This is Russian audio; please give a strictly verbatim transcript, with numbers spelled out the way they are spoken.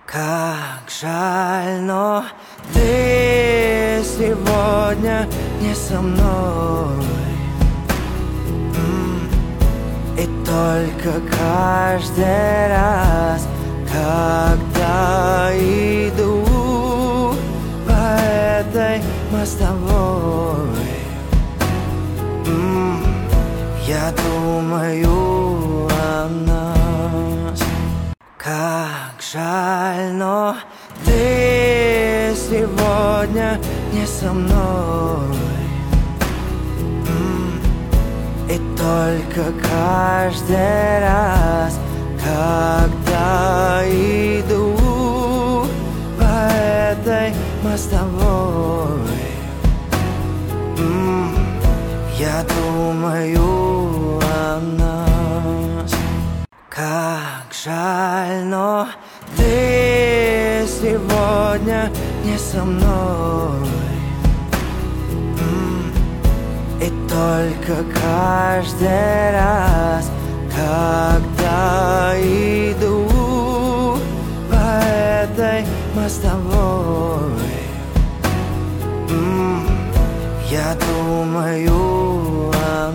Как жаль, но ты сегодня не со мной. И только каждый раз, когда иду по этой мостовой, я думаю о нас. Как жаль, но ты сегодня не со мной. И только каждый раз, когда иду по этой мостовой, я думаю о нас. Как жаль, но ты сегодня не со мной. И только каждый раз, когда иду по этой мостовой, я думаю о